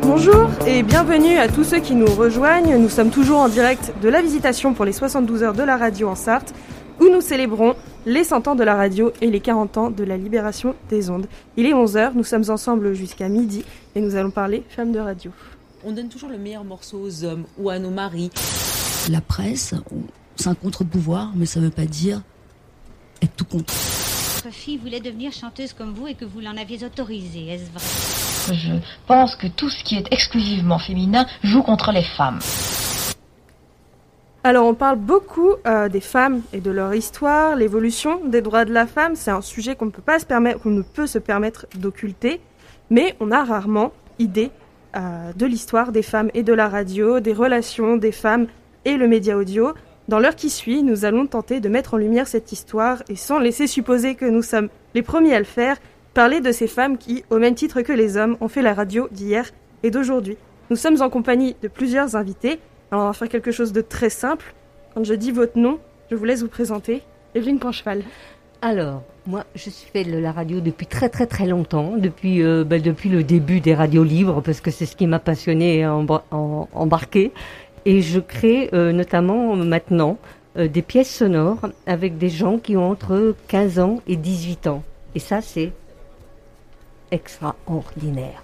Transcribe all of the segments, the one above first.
Bonjour et bienvenue à tous ceux qui nous rejoignent. Nous sommes toujours en direct de la Visitation pour les 72 heures de la radio en Sarthe, où nous célébrons les 100 ans de la radio et les 40 ans de la libération des ondes. Il est 11h, nous sommes ensemble jusqu'à midi et nous allons parler femmes de radio. On donne toujours le meilleur morceau aux hommes ou à nos maris. La presse, c'est un contre-pouvoir, mais ça ne veut pas dire être tout contre. Votre fille voulait devenir chanteuse comme vous et que vous l'en aviez autorisée, est-ce vrai ? Je pense que tout ce qui est exclusivement féminin joue contre les femmes. Alors on parle beaucoup des femmes et de leur histoire, l'évolution des droits de la femme. C'est un sujet qu'on ne peut se permettre d'occulter, mais on a rarement idée de l'histoire des femmes et de la radio, des relations des femmes et le média audio. Dans l'heure qui suit, nous allons tenter de mettre en lumière cette histoire et sans laisser supposer que nous sommes les premiers à le faire, parler de ces femmes qui, au même titre que les hommes, ont fait la radio d'hier et d'aujourd'hui. Nous sommes en compagnie de plusieurs invités. Alors on va faire quelque chose de très simple. Quand je dis votre nom, je vous laisse vous présenter. Evelyne Pancheval. Alors, moi, je fais de la radio depuis très très très longtemps, depuis le début des radios libres, parce que c'est ce qui m'a passionnée et embarquée. Et je crée notamment maintenant des pièces sonores avec des gens qui ont entre 15 ans et 18 ans. Et ça, c'est extraordinaire.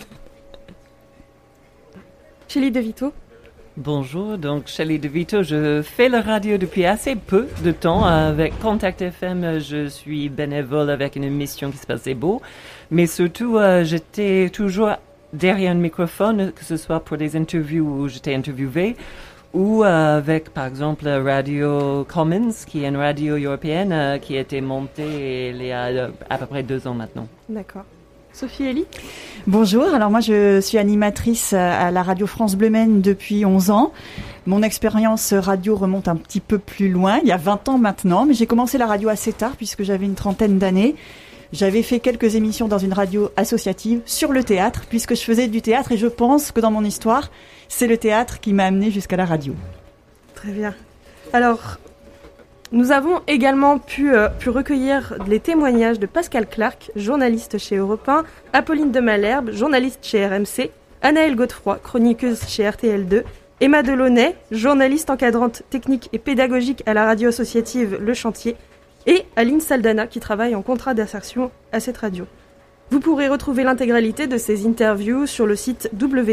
Shelley DeVito. Bonjour, donc Shelley DeVito, je fais la radio depuis assez peu de temps. Avec Contact FM, je suis bénévole avec une émission qui s'appelle C'est Beau. Mais surtout, j'étais toujours derrière un microphone, que ce soit pour des interviews où j'étais interviewée, ou avec, par exemple, Radio Commons, qui est une radio européenne qui a été montée il y a à peu près 2 ans maintenant. D'accord. Sophie Elie. Bonjour, alors moi je suis animatrice à la radio France Bleu Maine depuis 11 ans. Mon expérience radio remonte un petit peu plus loin, il y a 20 ans maintenant, mais j'ai commencé la radio assez tard puisque j'avais une trentaine d'années. J'avais fait quelques émissions dans une radio associative sur le théâtre, puisque je faisais du théâtre et je pense que dans mon histoire, c'est le théâtre qui m'a amenée jusqu'à la radio. Très bien. Alors, nous avons également pu recueillir les témoignages de Pascal Clark, journaliste chez Europe 1, Apolline de Malherbe, journaliste chez RMC, Anaëlle Godefroy, chroniqueuse chez RTL2, Emma Delaunay, journaliste encadrante technique et pédagogique à la radio associative Le Chantier, et Aline Saldana qui travaille en contrat d'insertion à cette radio. Vous pourrez retrouver l'intégralité de ces interviews sur le site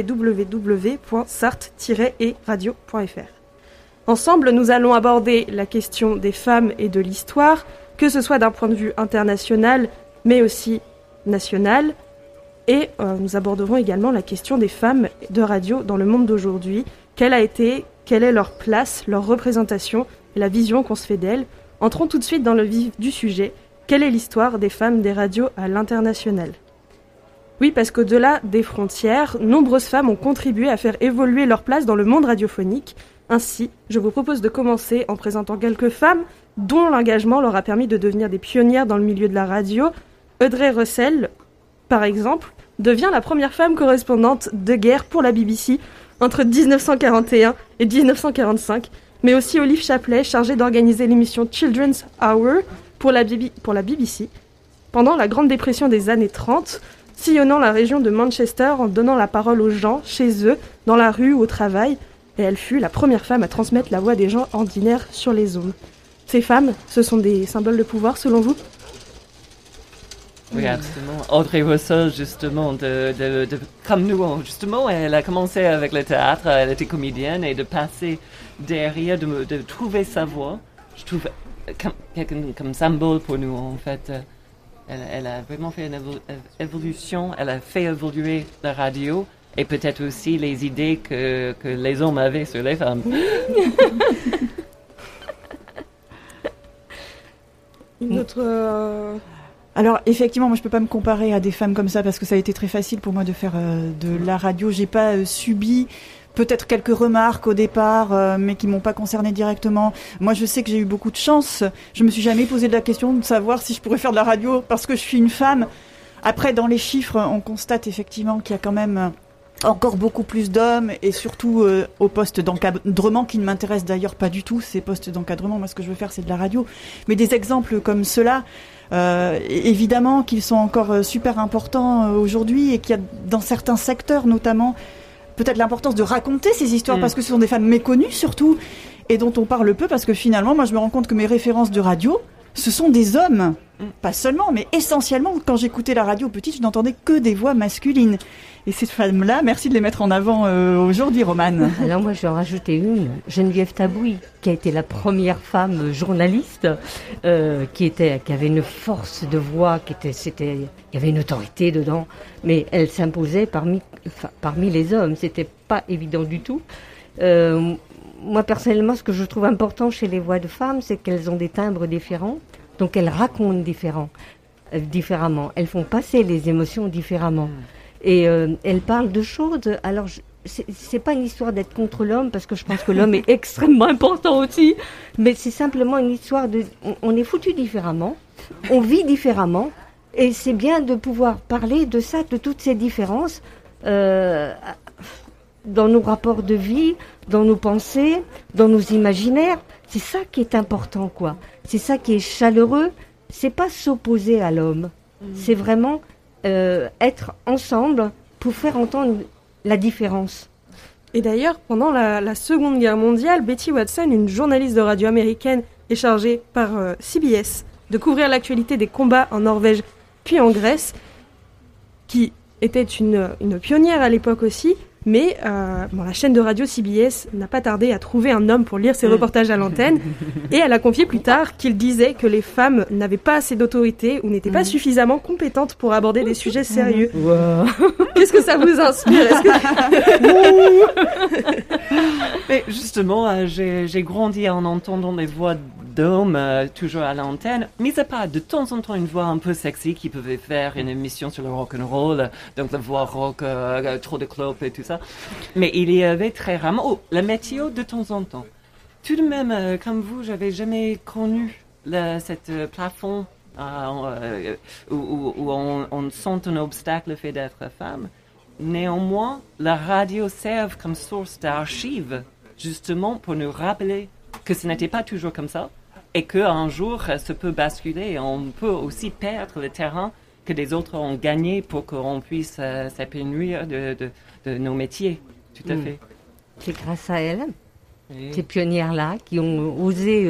www.sart-radio.fr. Ensemble, nous allons aborder la question des femmes et de l'histoire, que ce soit d'un point de vue international, mais aussi national. Et nous aborderons également la question des femmes de radio dans le monde d'aujourd'hui. Quelle est leur place, leur représentation et la vision qu'on se fait d'elles. Entrons tout de suite dans le vif du sujet. Quelle est l'histoire des femmes des radios à l'international ? Oui, parce qu'au-delà des frontières, nombreuses femmes ont contribué à faire évoluer leur place dans le monde radiophonique. Ainsi, je vous propose de commencer en présentant quelques femmes dont l'engagement leur a permis de devenir des pionnières dans le milieu de la radio. Audrey Russell, par exemple, devient la première femme correspondante de guerre pour la BBC entre 1941 et 1945, mais aussi Olive Chapley, chargée d'organiser l'émission Children's Hour pour la BBC pendant la Grande Dépression des années 30, sillonnant la région de Manchester en donnant la parole aux gens, chez eux, dans la rue ou au travail. Et elle fut la première femme à transmettre la voix des gens ordinaires sur les ondes. Ces femmes, ce sont des symboles de pouvoir, selon vous ? Oui, absolument. Audrey Russell, justement, comme nous, justement, elle a commencé avec le théâtre, elle était comédienne, et de passer derrière, de trouver sa voix, je trouve comme symbole pour nous, en fait. Elle a vraiment fait une évolution, elle a fait évoluer la radio, et peut-être aussi les idées que les hommes avaient sur les femmes. Une autre... Alors effectivement, moi je peux pas me comparer à des femmes comme ça parce que ça a été très facile pour moi de faire de la radio. J'ai pas subi peut-être quelques remarques au départ, mais qui m'ont pas concernée directement. Moi je sais que j'ai eu beaucoup de chance. Je me suis jamais posé la question de savoir si je pourrais faire de la radio parce que je suis une femme. Après, dans les chiffres, on constate effectivement qu'il y a quand même encore beaucoup plus d'hommes et surtout aux postes d'encadrement qui ne m'intéressent d'ailleurs pas du tout, ces postes d'encadrement. Moi, ce que je veux faire, c'est de la radio. Mais des exemples comme ceux-là, Évidemment qu'ils sont encore super importants aujourd'hui et qu'il y a dans certains secteurs notamment peut-être l'importance de raconter ces histoires parce que ce sont des femmes méconnues surtout et dont on parle peu parce que finalement moi je me rends compte que mes références de radio ce sont des hommes, pas seulement mais essentiellement quand j'écoutais la radio petite je n'entendais que des voix masculines et ces femmes-là, merci de les mettre en avant aujourd'hui Romane. Alors moi je vais en rajouter une, Geneviève Tabouy qui a été la première femme journaliste qui avait une force de voix il y avait une autorité dedans mais elle s'imposait parmi les hommes, c'était pas évident du tout. Moi personnellement ce que je trouve important chez les voix de femmes c'est qu'elles ont des timbres différents donc elles racontent différemment, elles font passer les émotions différemment et elles parlent de choses. Alors c'est pas une histoire d'être contre l'homme parce que je pense que l'homme est extrêmement important aussi mais c'est simplement une histoire on est foutus différemment, on vit différemment et c'est bien de pouvoir parler de ça, de toutes ces différences dans nos rapports de vie, dans nos pensées, dans nos imaginaires. C'est ça qui est important, quoi. C'est ça qui est chaleureux. C'est pas s'opposer à l'homme. C'est vraiment être ensemble pour faire entendre la différence. Et d'ailleurs, pendant la Seconde Guerre mondiale, Betty Watson, une journaliste de radio américaine, est chargée par CBS de couvrir l'actualité des combats en Norvège puis en Grèce, qui était une pionnière à l'époque aussi. Mais la chaîne de radio CBS n'a pas tardé à trouver un homme pour lire ses reportages à l'antenne. Et elle a confié plus tard qu'il disait que les femmes n'avaient pas assez d'autorité ou n'étaient pas suffisamment compétentes pour aborder des sujets sérieux. Wow. Qu'est-ce que ça vous inspire? Mais justement, j'ai grandi en entendant les voix d'hommes toujours à l'antenne, mis à part de temps en temps une voix un peu sexy qui pouvait faire une émission sur le rock'n'roll, donc la voix rock, trop de clopes et tout ça. Mais il y avait très rarement la météo de temps en temps. Tout de même, comme vous, j'avais jamais connu cette plafond où on sent un obstacle le fait d'être femme. Néanmoins, la radio sert comme source d'archives justement pour nous rappeler que ce n'était pas toujours comme ça. Et qu'un jour, ça peut basculer et on peut aussi perdre le terrain que les autres ont gagné pour qu'on puisse s'épanouir de nos métiers. Tout à fait. C'est grâce à elles, ces pionnières-là, qui ont osé,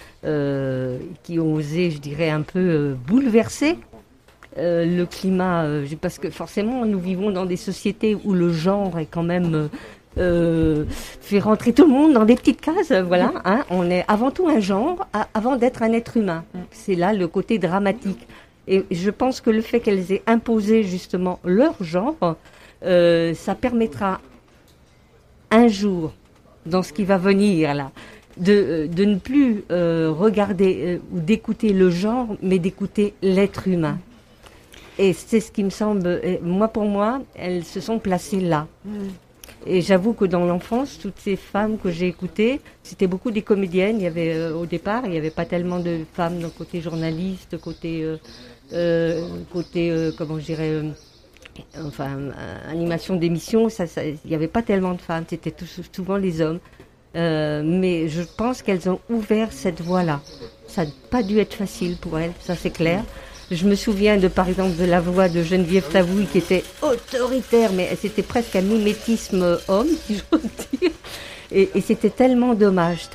je dirais, un peu bouleverser le climat. Parce que forcément, nous vivons dans des sociétés où le genre est quand même... fait rentrer tout le monde dans des petites cases, voilà. Hein, on est avant tout un genre, avant d'être un être humain. C'est là le côté dramatique. Et je pense que le fait qu'elles aient imposé justement leur genre, ça permettra un jour, dans ce qui va venir là, de ne plus regarder ou d'écouter le genre, mais d'écouter l'être humain. Et c'est ce qui me semble, pour moi, elles se sont placées là. Et j'avoue que dans l'enfance, toutes ces femmes que j'ai écoutées, c'était beaucoup des comédiennes. Il y avait au départ, il n'y avait pas tellement de femmes dans le côté journaliste, côté comment je dirais, animation d'émissions. Il n'y avait pas tellement de femmes. C'était souvent les hommes. Mais je pense qu'elles ont ouvert cette voie-là. Ça n'a pas dû être facile pour elles, ça c'est clair. Je me souviens par exemple de la voix de Geneviève Tabouy qui était autoritaire, mais c'était presque un mimétisme homme, si j'ose dire. Et c'était tellement dommage.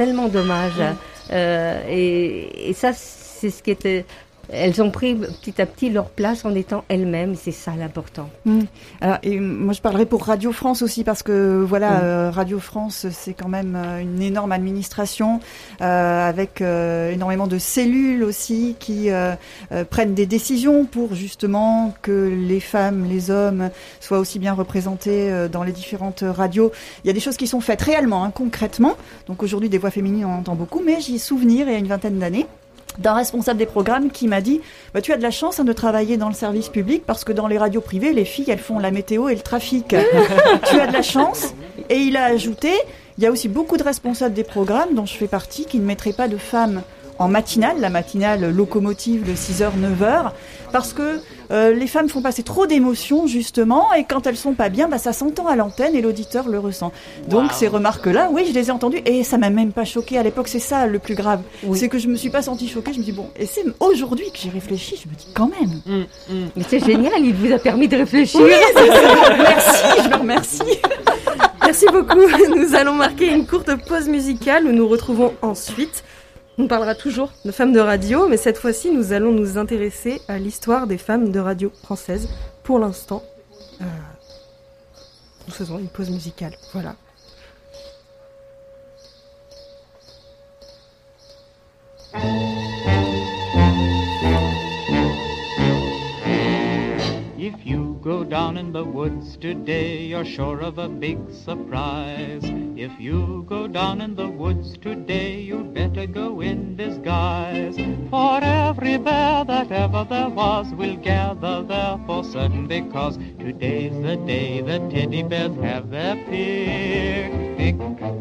Et ça, c'est ce qui était... Elles ont pris petit à petit leur place en étant elles-mêmes, c'est ça l'important. Alors, et moi je parlerai pour Radio France aussi parce que voilà, Radio France c'est quand même une énorme administration avec énormément de cellules aussi qui prennent des décisions pour justement que les femmes, les hommes soient aussi bien représentés dans les différentes radios. Il y a des choses qui sont faites réellement, concrètement. Donc aujourd'hui des voix féminines on entend beaucoup, mais j'ai souvenir il y a une vingtaine d'années d'un responsable des programmes qui m'a dit « Tu as de la chance de travailler dans le service public parce que dans les radios privées, les filles, elles font la météo et le trafic. Tu as de la chance. » Et il a ajouté « Il y a aussi beaucoup de responsables des programmes dont je fais partie qui ne mettraient pas de femmes en matinale, la matinale locomotive de 6h, 9h, parce que les femmes font passer trop d'émotions, justement, et quand elles sont pas bien, ça s'entend à l'antenne et l'auditeur le ressent. Donc ces remarques-là, oui, je les ai entendues, et ça m'a même pas choquée à l'époque, c'est ça le plus grave. Oui. C'est que je me suis pas sentie choquée, je me dis bon, et c'est aujourd'hui que j'ai réfléchi, je me dis quand même. Mais c'est génial, il vous a permis de réfléchir. Oui, c'est ça. Merci, je le remercie. Merci beaucoup. Nous allons marquer une courte pause musicale où nous retrouvons ensuite. On parlera toujours de femmes de radio, mais cette fois-ci, nous allons nous intéresser à l'histoire des femmes de radio françaises. Pour l'instant, nous faisons une pause musicale. Voilà. If you go down in the woods today, you're sure of a big surprise. If you go down in the woods today, you'd better go in disguise. For every bear that ever there was will gather there for certain, because today's the day the teddy bears have their picnic.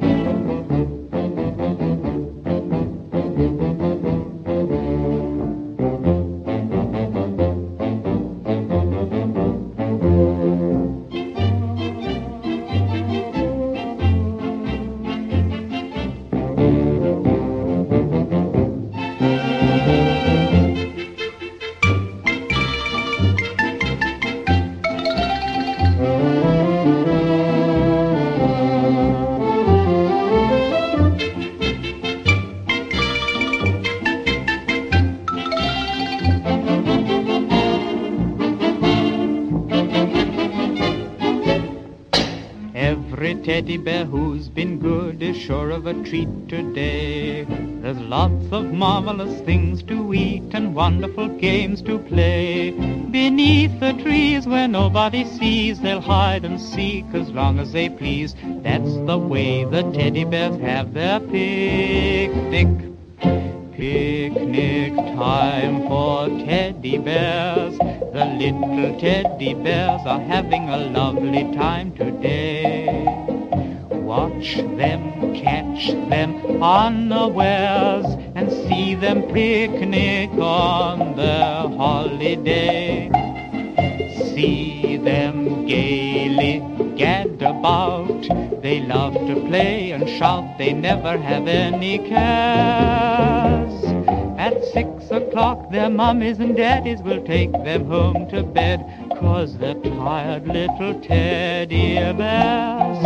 Teddy bear who's been good is sure of a treat today. There's lots of marvelous things to eat and wonderful games to play. Beneath the trees where nobody sees, they'll hide and seek as long as they please. That's the way the teddy bears have their picnic. Picnic time for teddy bears. The little teddy bears are having a lovely time today. Watch them, catch them unawares, and see them picnic on their holiday. See them gaily gad about, they love to play and shout, they never have any cares. At 6 o'clock their mummies and daddies will take them home to bed, 'cause they're tired little teddy bears.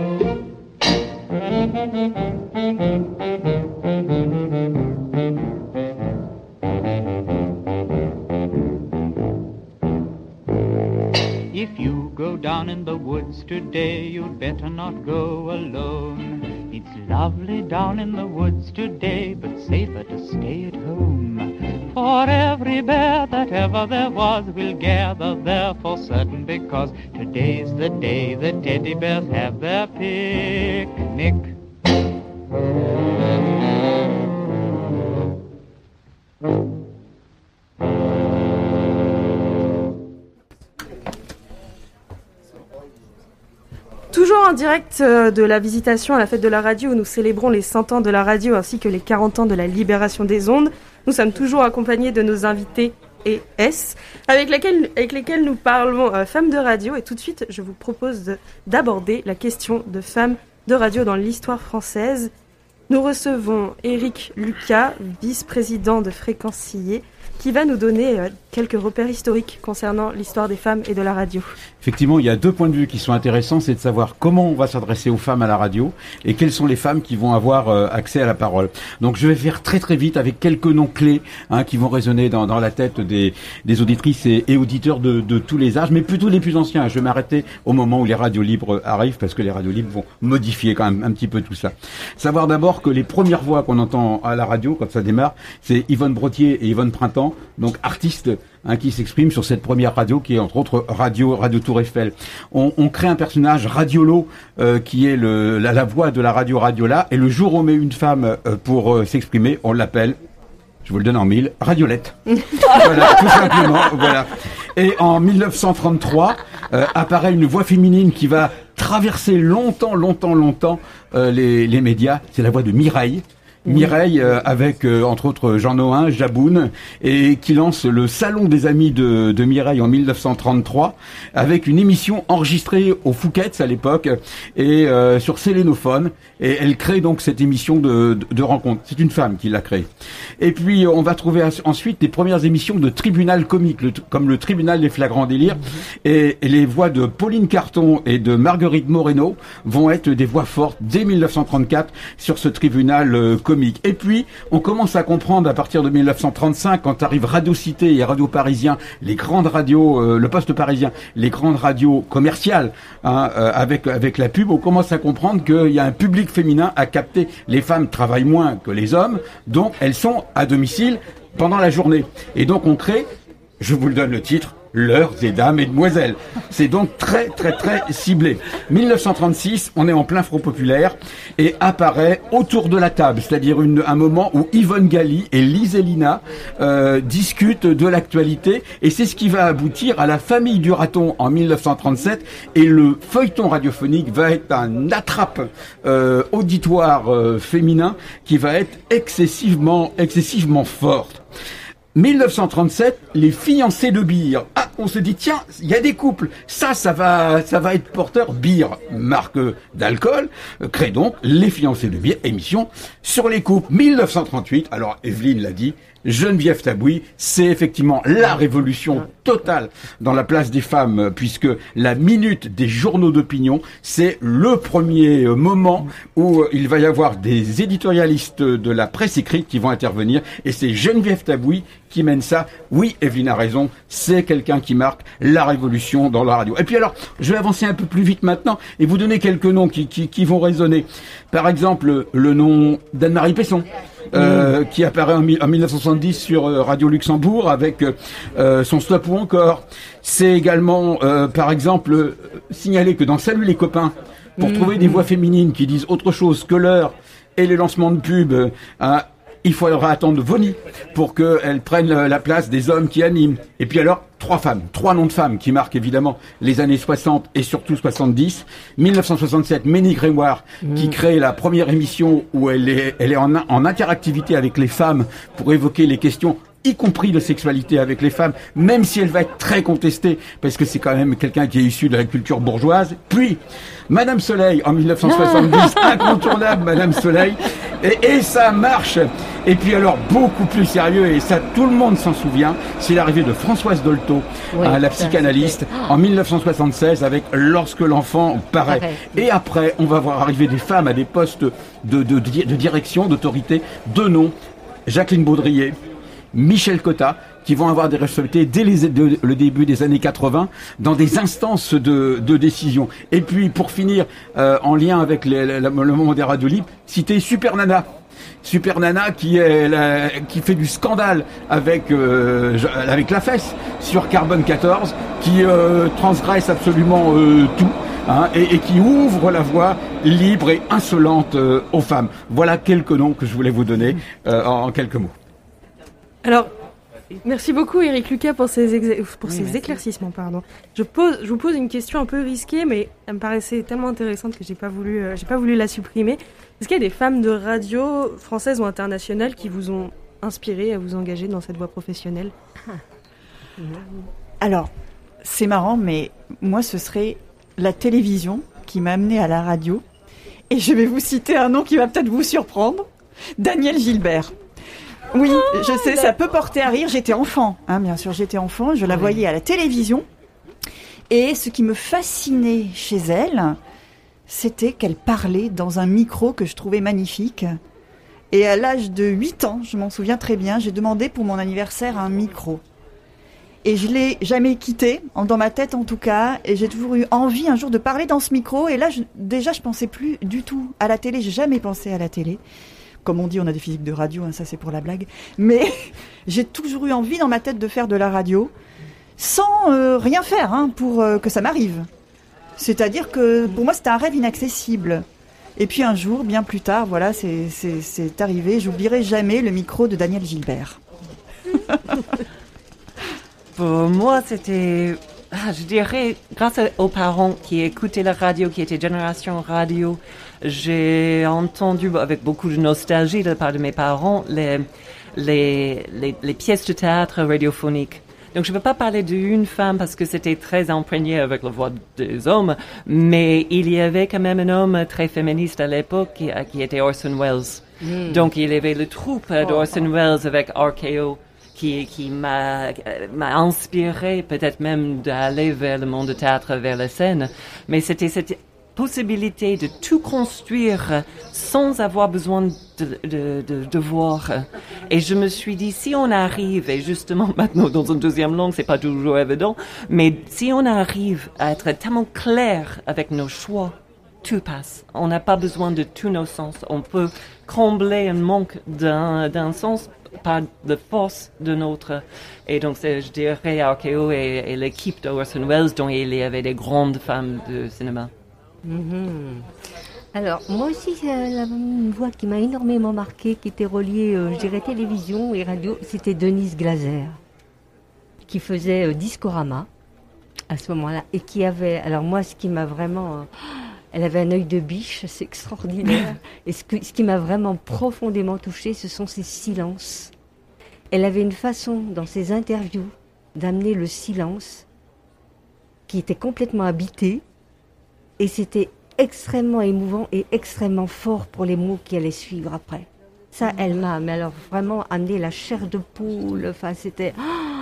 If you go down in the woods today, you'd better not go alone. It's lovely down in the woods today, but safer to stay at home. For every bear that ever there was will gather there for certain, because today's the day the teddy bears have their picnic. Toujours en direct de la visitation à la fête de la radio où nous célébrons les 100 ans de la radio ainsi que les 40 ans de la libération des ondes. Nous sommes toujours accompagnés de nos invités ES avec lesquels nous parlons femmes de radio. Et tout de suite, je vous propose d'aborder la question de femmes de radio dans l'histoire française. Nous recevons Éric Lucas, vice-président de Fréquencier, qui va nous donner quelques repères historiques concernant l'histoire des femmes et de la radio. Effectivement, il y a 2 points de vue qui sont intéressants, c'est de savoir comment on va s'adresser aux femmes à la radio et quelles sont les femmes qui vont avoir accès à la parole. Donc je vais faire très très vite avec quelques noms clés qui vont résonner dans la tête des auditrices et auditeurs de tous les âges, mais plutôt les plus anciens. Je vais m'arrêter au moment où les radios libres arrivent, parce que les radios libres vont modifier quand même un petit peu tout ça. Savoir d'abord que les premières voix qu'on entend à la radio quand ça démarre, c'est Yvonne Brottier et Yvonne Printemps, donc artistes qui s'expriment sur cette première radio qui est entre autres Radio Tour Eiffel. On crée un personnage Radiolo qui est la voix de la radio Radiola, et le jour où on met une femme pour s'exprimer, on l'appelle, je vous le donne en 1000, Radiolette. Voilà, tout simplement, voilà. Et en 1933 apparaît une voix féminine qui va traverser longtemps les médias, c'est la voix de Mireille, Mireille, avec entre autres Jean Nohain, Jaboun, et qui lance le Salon des Amis de Mireille en 1933, avec une émission enregistrée au Fouquet's à l'époque, et sur Sélénophone, et elle crée donc cette émission de rencontre. C'est une femme qui l'a créée. Et puis on va trouver ensuite des premières émissions de tribunal comique, comme le Tribunal des flagrants délires, et les voix de Pauline Carton et de Marguerite Moreno vont être des voix fortes dès 1934 sur ce tribunal comique. Et puis, on commence à comprendre à partir de 1935, quand arrivent Radio Cité et Radio Parisien, les grandes radios, le Poste parisien, les grandes radios commerciales, avec la pub, on commence à comprendre qu'il y a un public féminin à capter. Les femmes travaillent moins que les hommes, donc elles sont à domicile pendant la journée. Et donc on crée, je vous le donne le titre, L'heure des dames et demoiselles. C'est donc très très très ciblé. 1936, on est en plein Front populaire et apparaît Autour de la table, c'est-à-dire un moment où Yvonne Galli et Lise Elina discutent de l'actualité, et c'est ce qui va aboutir à La Famille du raton en 1937, et le feuilleton radiophonique va être un attrape auditoire féminin qui va être excessivement fort. 1937, les fiancés de Beer. Ah, on se dit, tiens, il y a des couples. Ça va être porteur. Beer, marque d'alcool, crée donc les fiancés de Beer, émission sur les couples. 1938, alors Evelyne l'a dit, Geneviève Tabouy, c'est effectivement la révolution totale dans la place des femmes, puisque la minute des journaux d'opinion, c'est le premier moment où il va y avoir des éditorialistes de la presse écrite qui vont intervenir, et c'est Geneviève Tabouy qui mène ça. Oui, Evelyne a raison, c'est quelqu'un qui marque la révolution dans la radio. Et puis alors, je vais avancer un peu plus vite maintenant et vous donner quelques noms qui vont résonner. Par exemple, le nom d'Anne-Marie Pesson, qui apparaît en 1970 sur Radio Luxembourg avec son Stop ou encore. C'est également, par exemple, signaler que dans Salut les copains, pour trouver des voix féminines qui disent autre chose que l'heure et les lancements de pub, il faudra attendre Vonnie pour qu'elle prenne la place des hommes qui animent. Et puis alors, trois noms de femmes qui marquent évidemment les années 60 et surtout 70. 1967, Ménie Grégoire, qui crée la première émission où elle est en interactivité avec les femmes pour évoquer les questions, y compris de sexualité avec les femmes, même si elle va être très contestée, parce que c'est quand même quelqu'un qui est issu de la culture bourgeoise. Puis, Madame Soleil, en 1970, incontournable Madame Soleil, et ça marche. Et puis alors, beaucoup plus sérieux, et ça tout le monde s'en souvient, c'est l'arrivée de Françoise Dolto, la psychanalyste, en 1976, avec Lorsque l'enfant paraît. Et après, on va voir arriver des femmes à des postes de direction, d'autorité, deux noms, Jacqueline Baudrier, Michel Cotta, qui vont avoir des responsabilités dès le début des années 80 dans des instances de décision. Et puis, pour finir, en lien avec le moment des radios libres, citer Super Nana. Super Nana qui fait du scandale avec la fesse sur Carbone 14, qui transgresse absolument tout. Et qui ouvre la voie libre et insolente aux femmes. Voilà quelques noms que je voulais vous donner en quelques mots. Alors, merci beaucoup Éric Lucas pour ces éclaircissements. Je vous pose une question un peu risquée, mais elle me paraissait tellement intéressante que j'ai pas voulu la supprimer. Est-ce qu'il y a des femmes de radio françaises ou internationales qui vous ont inspiré à vous engager dans cette voie professionnelle ? Alors, c'est marrant, mais moi, ce serait la télévision qui m'a amenée à la radio. Et je vais vous citer un nom qui va peut-être vous surprendre. Daniel Gilbert. Oui, je sais, ça peut porter à rire. J'étais enfant, bien sûr, je la voyais à la télévision. Et ce qui me fascinait chez elle, c'était qu'elle parlait dans un micro que je trouvais magnifique. Et à l'âge de 8 ans, je m'en souviens très bien, j'ai demandé pour mon anniversaire un micro. Et je l'ai jamais quitté, dans ma tête en tout cas, et j'ai toujours eu envie un jour de parler dans ce micro. Et là, je pensais plus du tout à la télé, j'ai jamais pensé à la télé. Comme on dit, on a des physiques de radio, ça c'est pour la blague. Mais j'ai toujours eu envie dans ma tête de faire de la radio, sans rien faire pour que ça m'arrive. C'est-à-dire que pour moi c'était un rêve inaccessible. Et puis un jour, bien plus tard, voilà, c'est arrivé. J'oublierai jamais le micro de Daniel Gilbert. Pour moi, c'était Je dirais, grâce aux parents qui écoutaient la radio, qui étaient génération radio, j'ai entendu avec beaucoup de nostalgie de la part de mes parents les pièces de théâtre radiophoniques. Donc, je ne peux pas parler d'une femme parce que c'était très imprégné avec la voix des hommes, mais il y avait quand même un homme très féministe à l'époque qui était Orson Welles. Donc, il y avait le troupe d'Orson Welles avec RKO qui m'a inspiré peut-être même d'aller vers le monde du théâtre, vers la scène. Mais c'était cette possibilité de tout construire sans avoir besoin de voir. Et je me suis dit, si on arrive, et justement maintenant dans une deuxième langue, c'est pas toujours évident, mais si on arrive à être tellement clair avec nos choix, tout passe. On n'a pas besoin de tous nos sens. On peut combler un manque d'un sens par la force de notre. Et donc, je dirais, RKO et l'équipe d'Orson Welles, dont il y avait des grandes femmes de cinéma. Alors, moi aussi, une voix qui m'a énormément marquée, qui était reliée, je dirais, télévision et radio, c'était Denise Glaser, qui faisait Discorama à ce moment-là, et qui avait, alors moi, ce qui m'a vraiment... elle avait un œil de biche, c'est extraordinaire. Et ce qui m'a vraiment profondément touchée, ce sont ses silences. Elle avait une façon, dans ses interviews, d'amener le silence, qui était complètement habité, et c'était extrêmement émouvant et extrêmement fort pour les mots qui allaient suivre après. Ça, elle m'a, mais alors vraiment amené la chair de poule. Enfin, c'était...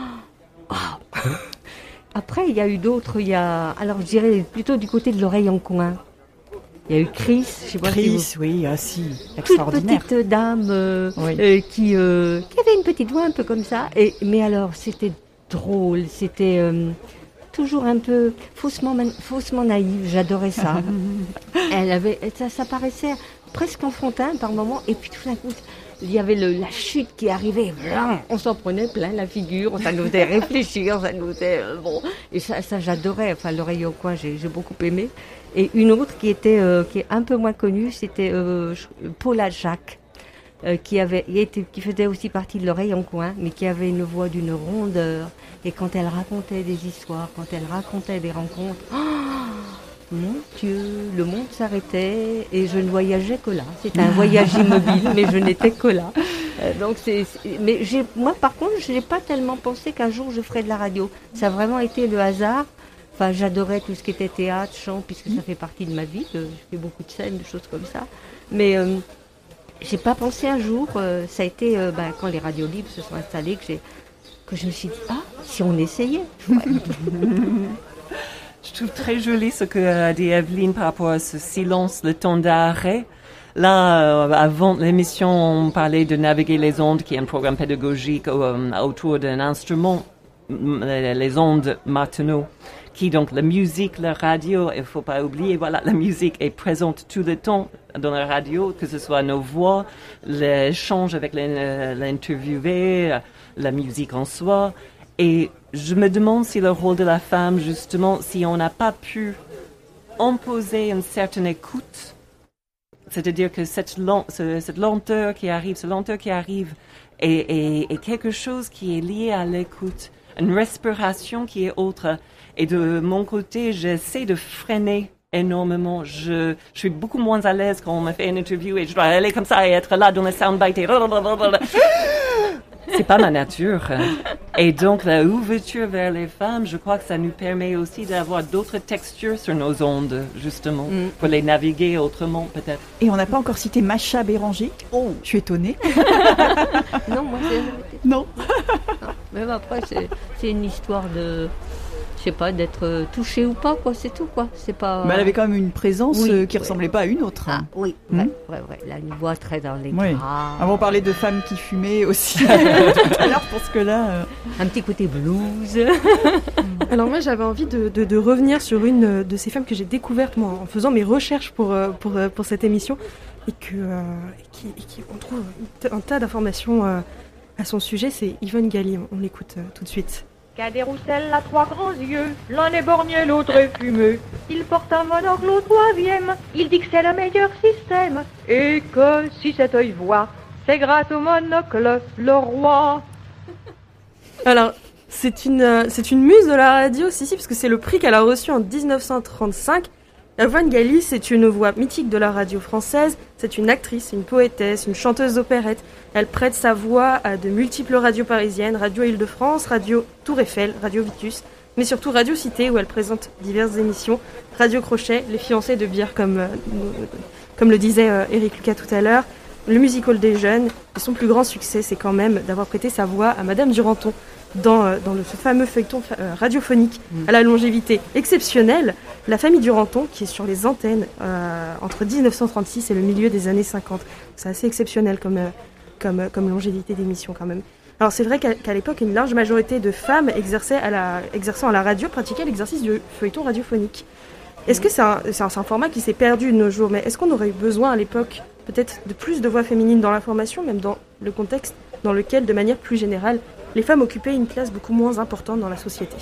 Après, il y a eu d'autres. Alors, je dirais plutôt du côté de l'oreille en coin. Il y a eu Chris. Je sais pas Chris, oui, extraordinaire. Toute petite dame qui avait une petite voix un peu comme ça. Mais alors, c'était drôle. C'était... toujours un peu faussement naïve, j'adorais ça. Elle avait, ça paraissait presque enfantin par moments, et puis tout d'un coup, il y avait la chute qui arrivait, on s'en prenait plein la figure, ça nous faisait réfléchir, ça nous faisait bon. Et ça j'adorais, enfin l'oreille au coin, j'ai beaucoup aimé. Et une autre qui est un peu moins connue, c'était Paula Jacques. Qui faisait aussi partie de l'oreille en coin, mais qui avait une voix d'une rondeur. Et quand elle racontait des histoires, quand elle racontait des rencontres, mon Dieu, le monde s'arrêtait et je ne voyageais que là. C'était un voyage immobile, mais je n'étais que là. Donc moi, par contre, je n'ai pas tellement pensé qu'un jour je ferais de la radio. Ça a vraiment été le hasard. Enfin, j'adorais tout ce qui était théâtre, chant, puisque ça fait partie de ma vie. Je fais beaucoup de scènes, de choses comme ça. Mais j'ai pas pensé un jour, ça a été quand les radios libres se sont installées que je me suis dit, si on essayait. Ouais. Je trouve très joli ce que dit Evelyne par rapport à ce silence, le temps d'arrêt. Là, avant l'émission, on parlait de naviguer les ondes, qui est un programme pédagogique autour d'un instrument, les ondes Martenot. Qui donc la musique, la radio, il faut pas oublier, voilà, la musique est présente tout le temps dans la radio, que ce soit nos voix, l'échange avec l'interviewé, la musique en soi. Et je me demande si le rôle de la femme, justement, si on n'a pas pu imposer une certaine écoute, c'est-à-dire que cette lenteur qui arrive est quelque chose qui est lié à l'écoute, une respiration qui est autre. Et de mon côté, j'essaie de freiner énormément. Je suis beaucoup moins à l'aise quand on me fait une interview et je dois aller comme ça et être là dans le soundbite et c'est pas ma nature. Et donc, l'ouverture vers les femmes, je crois que ça nous permet aussi d'avoir d'autres textures sur nos ondes, justement, pour les naviguer autrement, peut-être. Et on n'a pas encore cité Macha Béranger. Oh, je suis étonnée. Non, moi, non. Même après, c'est une histoire de... Je sais pas, d'être touchée ou pas, quoi, c'est tout, quoi. C'est pas... Mais elle avait quand même une présence qui ressemblait pas à une autre. Ah, oui, ouais. Elle a une voix très dans les gras. On parlait de femmes qui fumaient aussi tout à l'heure, parce que là... Un petit côté blues. Alors moi, j'avais envie de revenir sur une de ces femmes que j'ai découvertes, moi, en faisant mes recherches pour cette émission, et qui on trouve un tas d'informations à son sujet, c'est Yvonne Galy. On l'écoute tout de suite. Cadet Roussel a 3 grands yeux, l'un est borgné, l'autre est fumeux. Il porte un monocle au 3e, il dit que c'est le meilleur système. Et que si cet œil voit, c'est grâce au monocle, le roi. Alors, C'est une muse de la radio, si, parce que c'est le prix qu'elle a reçu en 1935. Avoine Galli, c'est une voix mythique de la radio française. C'est une actrice, une poétesse, une chanteuse d'opérette. Elle prête sa voix à de multiples radios parisiennes, Radio Île-de-France, Radio Tour Eiffel, Radio Vitus, mais surtout Radio Cité, où elle présente diverses émissions, Radio Crochet, Les Fiancés de Bière, comme le disait Éric Lucas tout à l'heure, le musical des jeunes. Et son plus grand succès, c'est quand même d'avoir prêté sa voix à Madame Duranton dans ce fameux feuilleton radiophonique à la longévité exceptionnelle, La famille Duranton, qui est sur les antennes entre 1936 et le milieu des années 50. C'est assez exceptionnel comme longévité d'émission quand même. Alors c'est vrai qu'à l'époque, une large majorité de femmes exerçant à la radio pratiquaient l'exercice du feuilleton radiophonique. Est-ce que c'est un format qui s'est perdu de nos jours, mais est-ce qu'on aurait eu besoin à l'époque peut-être de plus de voix féminines dans l'information, même dans le contexte dans lequel, de manière plus générale, les femmes occupaient une place beaucoup moins importante dans la société?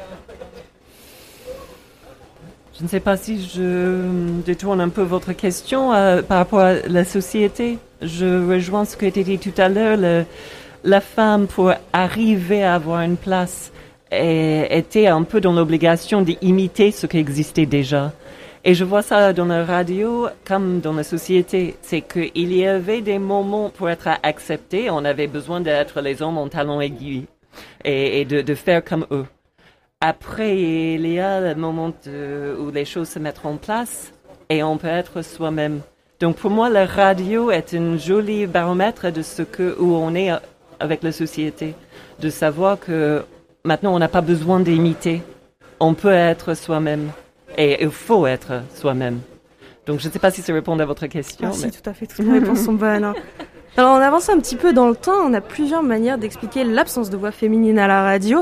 Je ne sais pas si je détourne un peu votre question par rapport à la société. Je rejoins ce qui a été dit tout à l'heure. La femme, pour arriver à avoir une place, était un peu dans l'obligation d'imiter ce qui existait déjà. Et je vois ça dans la radio comme dans la société. C'est qu'il y avait des moments pour être accepté. On avait besoin d'être les hommes en talons aiguilles et de faire comme eux. Après, il y a le moment où les choses se mettent en place et on peut être soi-même. Donc pour moi, la radio est un joli baromètre de où on est avec la société. De savoir que maintenant, on n'a pas besoin d'imiter. On peut être soi-même. Et il faut être soi-même. Donc, je ne sais pas si ça répond à votre question. Si, tout à fait. Toutes les réponses sont bonnes. Alors, on avance un petit peu dans le temps. On a plusieurs manières d'expliquer l'absence de voix féminine à la radio.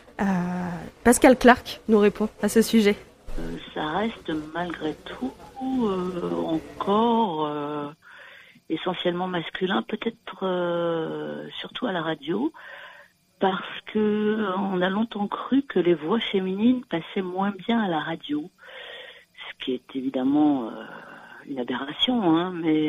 Pascal Clark nous répond à ce sujet. Ça reste malgré tout encore essentiellement masculin, peut-être surtout à la radio. Parce que on a longtemps cru que les voix féminines passaient moins bien à la radio, ce qui est évidemment une aberration, hein, mais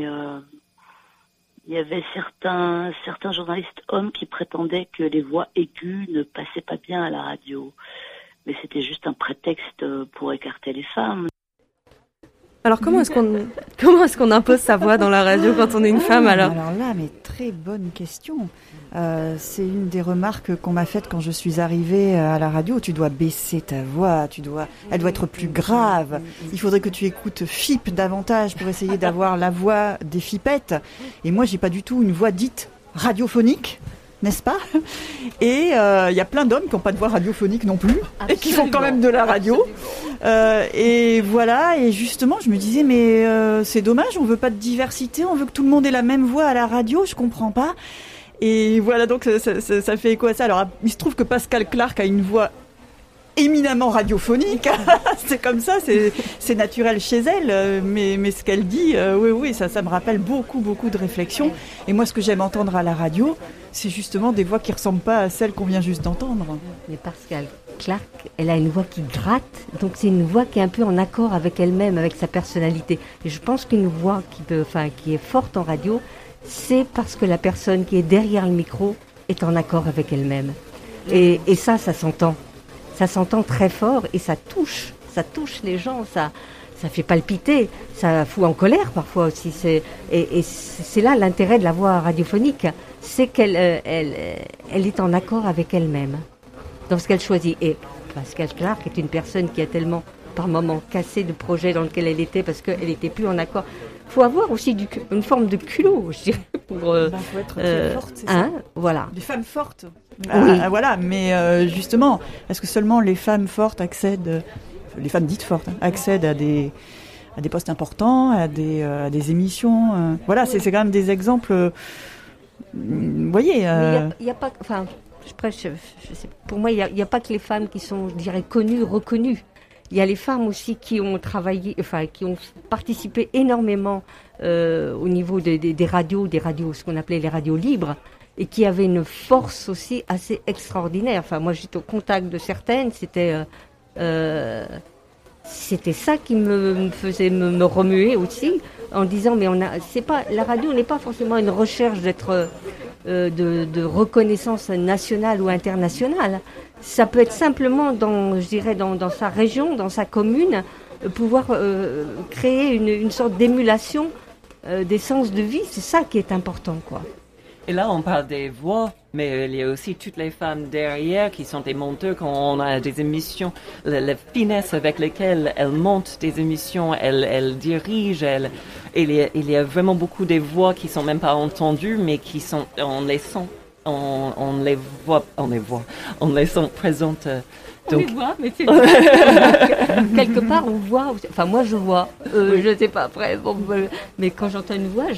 il y avait certains journalistes hommes qui prétendaient que les voix aiguës ne passaient pas bien à la radio, mais c'était juste un prétexte pour écarter les femmes. Alors comment est-ce qu'on impose sa voix dans la radio quand on est une femme alors là, mais très bonne question. C'est une des remarques qu'on m'a faites quand je suis arrivée à la radio. Tu dois baisser ta voix, elle doit être plus grave. Il faudrait que tu écoutes FIP davantage pour essayer d'avoir la voix des fipettes. Et moi, j'ai pas du tout une voix dite radiophonique, n'est-ce pas? Et il y a plein d'hommes qui n'ont pas de voix radiophonique non plus. Absolument. Et qui font quand même de la radio. Et voilà, et justement, je me disais, mais c'est dommage, on veut pas de diversité, on veut que tout le monde ait la même voix à la radio, je comprends pas. Et voilà, donc ça fait écho à ça. Alors, il se trouve que Pascal Clark a une voix éminemment radiophonique. C'est comme ça, c'est naturel chez elle. Mais ce qu'elle dit, oui, ça me rappelle beaucoup de réflexions. Et moi, ce que j'aime entendre à la radio, c'est justement des voix qui ressemblent pas à celles qu'on vient juste d'entendre. Mais Pascal Clark, elle a une voix qui gratte, donc c'est une voix qui est un peu en accord avec elle-même, avec sa personnalité. Et je pense qu'une voix qui est forte en radio, c'est parce que la personne qui est derrière le micro est en accord avec elle-même. Et ça s'entend. Ça s'entend très fort et ça touche les gens, ça fait palpiter, ça fout en colère parfois aussi. Et c'est là l'intérêt de la voix radiophonique, c'est qu'elle est en accord avec elle-même dans ce qu'elle choisit. Et Pascal Clark est une personne qui a tellement, par moments, cassé de projets dans lequel elle était parce qu'elle n'était plus en accord. Il faut avoir aussi une forme de culot, je dirais. Il faut être très forte, c'est ça. Voilà. Des femmes fortes. Oui. Voilà, mais justement, est-ce que seulement les femmes fortes les femmes dites fortes, accèdent à des postes importants, à des émissions Voilà, c'est quand même des exemples. Vous voyez. Il n'y a pas. Enfin, pour moi, il n'y a pas que les femmes qui sont, je dirais, connues, reconnues. Il y a les femmes aussi qui ont travaillé, qui ont participé énormément au niveau des radios, ce qu'on appelait les radios libres, et qui avaient une force aussi assez extraordinaire. Enfin, moi, j'étais au contact de certaines, c'était ça qui me faisait me remuer aussi, en disant, mais la radio n'est pas forcément une recherche d'être de reconnaissance nationale ou internationale. Ça peut être simplement dans sa région, dans sa commune, pouvoir créer une sorte d'émulation des sens de vie. C'est ça qui est important, quoi. Et là, on parle des voix, mais il y a aussi toutes les femmes derrière qui sont des monteurs quand on a des émissions, la finesse avec laquelle elles montent des émissions, elles dirigent, il y a vraiment beaucoup des voix qui sont même pas entendues, mais qui sont, on les sent, on les sent présentes. On les voit, mais c'est quelque part on voit. Enfin, moi je vois. Je sais pas après. Bon, mais quand j'entends une voix,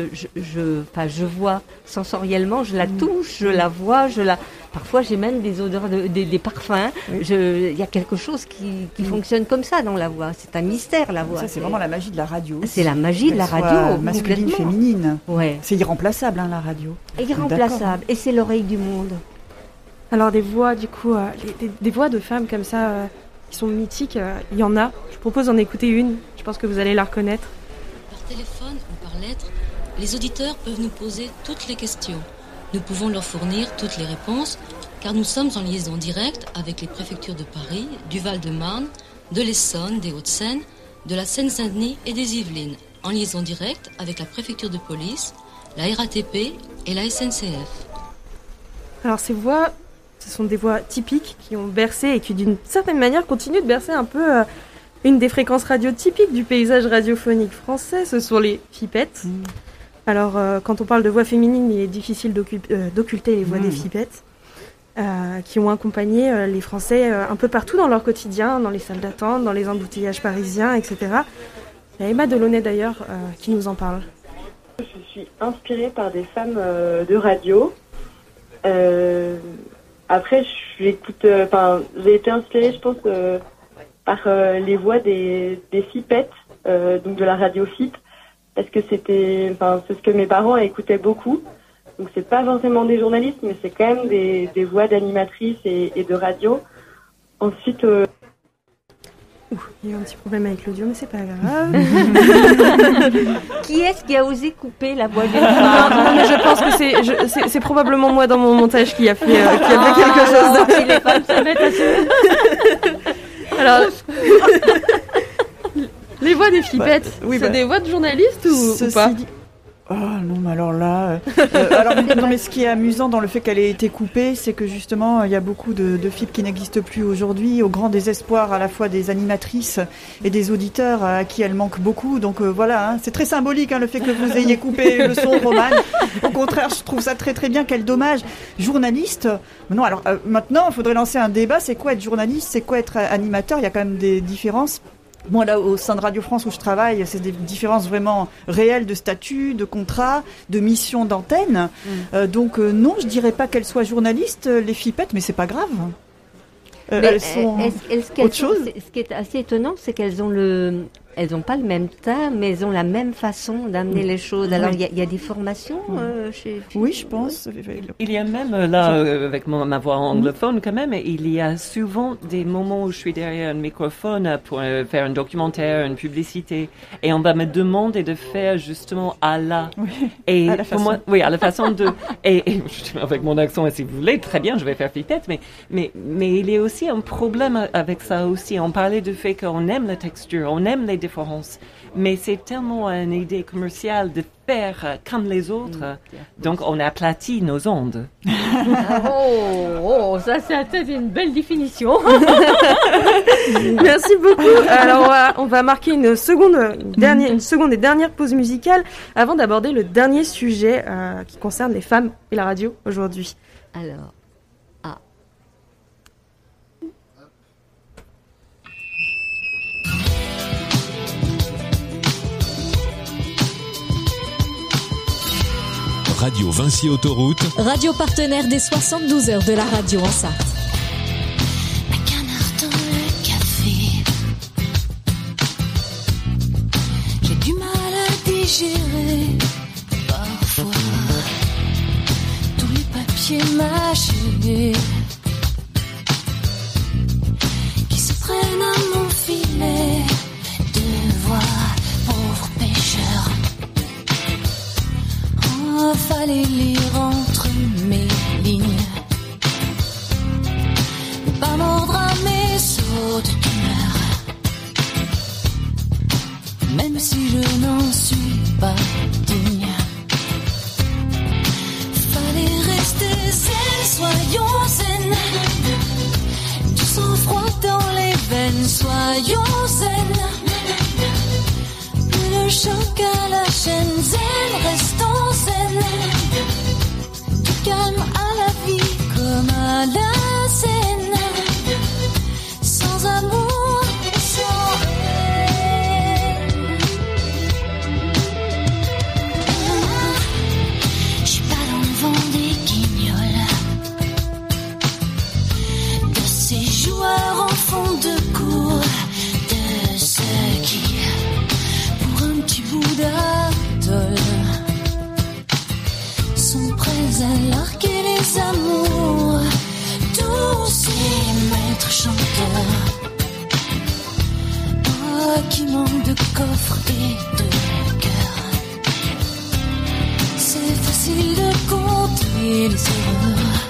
je vois sensoriellement. Je la touche, je la vois, Parfois, j'ai même des odeurs, des parfums. Il y a quelque chose qui fonctionne comme ça dans la voix. C'est un mystère, la voix. Ça, c'est vraiment la magie de la radio. C'est la magie de la radio. Masculine, féminine. Ouais. C'est irremplaçable, hein, la radio. Irremplaçable. Et c'est l'oreille du monde. Alors des voix, du coup, des voix de femmes comme ça, qui sont mythiques, il y en a. Je propose d'en écouter une. Je pense que vous allez la reconnaître. Par téléphone ou par lettre, les auditeurs peuvent nous poser toutes les questions. Nous pouvons leur fournir toutes les réponses, car nous sommes en liaison directe avec les préfectures de Paris, du Val-de-Marne, de l'Essonne, des Hauts-de-Seine, de la Seine-Saint-Denis et des Yvelines, en liaison directe avec la préfecture de police, la RATP et la SNCF. Alors ces voix, ce sont des voix typiques qui ont bercé et qui d'une certaine manière continuent de bercer un peu une des fréquences radio typiques du paysage radiophonique français, ce sont les fipettes. Alors quand on parle de voix féminines, il est difficile d'occulter les voix des fipettes qui ont accompagné les Français un peu partout dans leur quotidien, dans les salles d'attente, dans les embouteillages parisiens, etc. Il y a Emma Delaunay d'ailleurs qui nous en parle. Je suis inspirée par des femmes de radio. Après, j'ai été inspirée, je pense, par les voix des fipettes, donc de la radio FIP, parce que c'est ce que mes parents écoutaient beaucoup. Donc c'est pas forcément des journalistes, mais c'est quand même des voix d'animatrices et de radio. Ensuite, il y a eu un petit problème avec l'audio, mais c'est pas grave. Qui est-ce qui a osé couper la voix d'une femme? Non, mais je pense que c'est probablement moi dans mon montage qui a fait quelque chose de... Si les femmes se mettent à se... Alors, les voix des fipettes, c'est des voix de journalistes ou pas? Oh non, mais alors là... non, mais ce qui est amusant dans le fait qu'elle ait été coupée, c'est que justement, il y a beaucoup de FIP qui n'existent plus aujourd'hui, au grand désespoir à la fois des animatrices et des auditeurs à qui elle manque beaucoup. Donc voilà, c'est très symbolique le fait que vous ayez coupé le son, Romane. Au contraire, je trouve ça très très bien, quel dommage. Journaliste, non, alors maintenant, il faudrait lancer un débat, c'est quoi être journaliste, c'est quoi être animateur, il y a quand même des différences. Moi, là, au sein de Radio France où je travaille, c'est des différences vraiment réelles de statut, de contrat, de mission d'antenne. Donc, non, je dirais pas qu'elles soient journalistes, les fipettes, mais c'est pas grave. Elles sont autre chose. Ce qui est assez étonnant, c'est qu'elles ont elles n'ont pas le même teint, mais elles ont la même façon d'amener les choses. Alors, il y a des formations chez... Oui, je pense. Il y a même, là, avec ma voix anglophone quand même, il y a souvent des moments où je suis derrière un microphone pour faire un documentaire, une publicité, et on va me demander de faire justement à la façon. Moi, à la façon de... et avec mon accent, si vous voulez, très bien, je vais faire fipette, mais il y a aussi un problème avec ça aussi. On parlait du fait qu'on aime la texture, on aime les différences, mais c'est tellement une idée commerciale de faire comme les autres, donc on aplatit nos ondes. Ça c'est une belle définition. Merci beaucoup. Alors on va marquer une seconde et dernière pause musicale avant d'aborder le dernier sujet qui concerne les femmes et la radio aujourd'hui. Alors, Radio Vinci Autoroute. Radio partenaire des 72 heures de la radio en Sarthe. Un canard dans le café. J'ai du mal à digérer. Parfois, tous les papiers mâchés qui se prennent à mon filet. Devoir, pauvre pêcheur. Fallait lire entre même si je n'en suis pas digne. Fallait rester zen, soyons zen. Du sang-froid dans les veines, soyons zen. Plus de choc à la chaîne, zen, restons zen. Du calme à la vie comme à la scène. Sans amour, sans haine. Je suis pas dans le vent des guignols, de ces joueurs en fond de cour, de ceux qui, pour un petit bout d'atoll, sont prêts à larguer les amours. Tous ces maîtres chanteurs, oh, qui manquent de coffre et de cœur. C'est facile de compter les erreurs,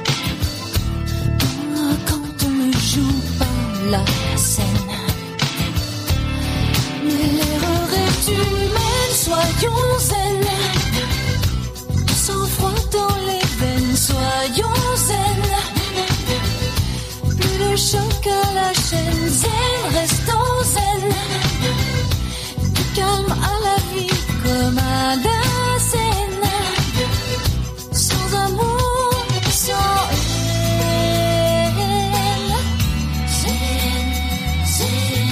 oh, quand on ne joue pas la scène. Mais l'erreur est humaine, soyons zen. Sans froid dans les veines, soyons zen. Plus de choc à la chaîne, zen, restons zen. Du calme à la vie comme à la scène. Sans amour, sans haine. Zen, zen.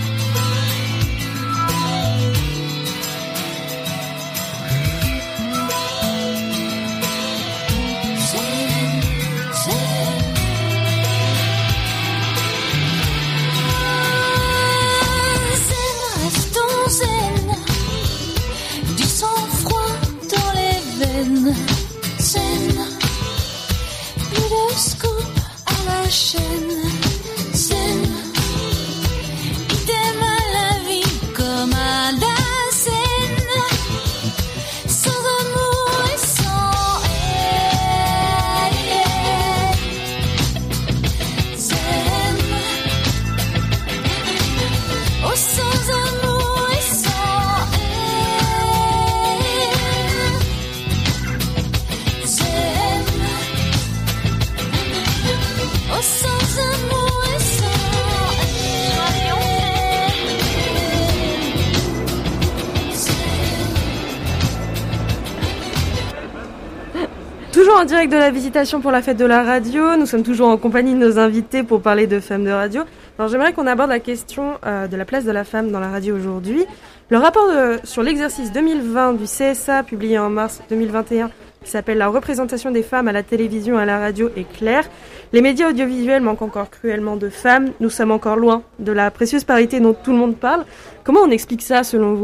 Zen, plus de scoop à la chaîne. Zen, idem à la vie comme à la scène. Sans amour et sans haine. Zen, oh, sans amour et sans haine. Oh, sans amour et sans haine. Toujours en direct de la Visitation pour la fête de la radio, nous sommes toujours en compagnie de nos invités pour parler de femmes de radio. Alors j'aimerais qu'on aborde la question de la place de la femme dans la radio aujourd'hui. Le rapport sur l'exercice 2020 du CSA publié en mars 2021 qui s'appelle « La représentation des femmes à la télévision et à la radio » est clair. Les médias audiovisuels manquent encore cruellement de femmes. Nous sommes encore loin de la précieuse parité dont tout le monde parle. Comment on explique ça selon vous ?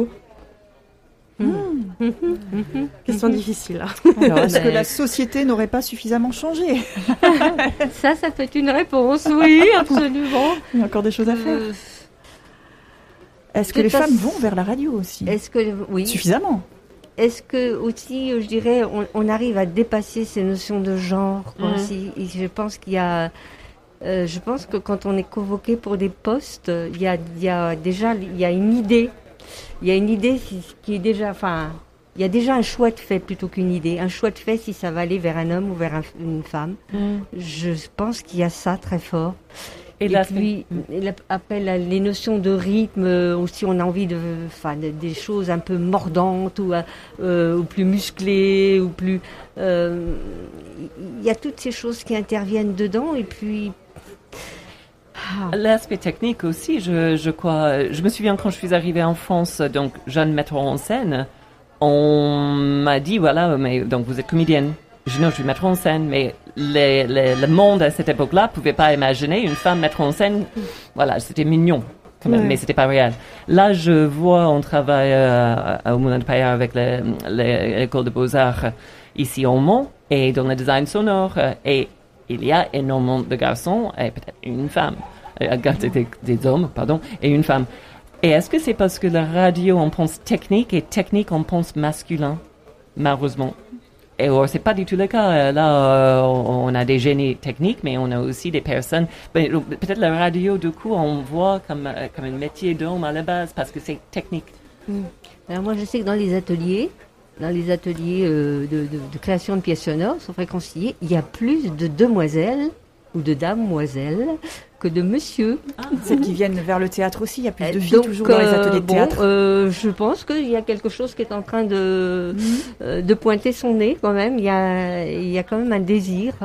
Question difficile. Alors, est-ce que la société n'aurait pas suffisamment changé ? Ça peut être une réponse, oui, absolument. Il y a encore des choses à faire. Est-ce que les femmes vont vers la radio aussi ? Oui. Suffisamment. Est-ce que aussi, je dirais, on arrive à dépasser ces notions de genre quoi, aussi. Et je pense qu'il y a, je pense que quand on est convoqué pour des postes, il y a déjà une idée. Il y a une idée qui est déjà, enfin, il y a déjà un choix de fait plutôt qu'une idée. Un choix de fait si ça va aller vers un homme ou vers une femme. Je pense qu'il y a ça très fort. Et puis, appel à les notions de rythme, aussi on a envie des choses un peu mordantes ou plus musclées, ou plus... Il y a toutes ces choses qui interviennent dedans, et puis... L'aspect technique aussi, je crois. Je me souviens quand je suis arrivée en France, donc jeune metteur en scène, on m'a dit, voilà, mais donc vous êtes comédienne. Je suis metteur en scène, mais le monde à cette époque-là pouvait pas imaginer une femme mettre en scène. Voilà, c'était mignon, quand même, mais c'était pas réel. Là, je vois, on travaille au Moulin de Paillard avec l'école de Beaux-Arts ici au Mans, et dans le design sonore, et il y a énormément de garçons, et peut-être une femme, des hommes, pardon, et une femme. Et est-ce que c'est parce que la radio, on pense technique, et technique, on pense masculin, malheureusement? Et c'est pas du tout le cas. Là, on a des génies techniques, mais on a aussi des personnes. Peut-être la radio, du coup, on voit comme un métier d'homme à la base parce que c'est technique. Alors moi, je sais que dans les ateliers de création de pièces sonores sur Fréquencier, il y a plus de demoiselles ou de damoiselles que de monsieur. Celles qui viennent vers le théâtre aussi, il y a plus de filles toujours dans les ateliers de théâtre. Je pense qu'il y a quelque chose qui est en train de pointer son nez quand même. Il y a quand même un désir.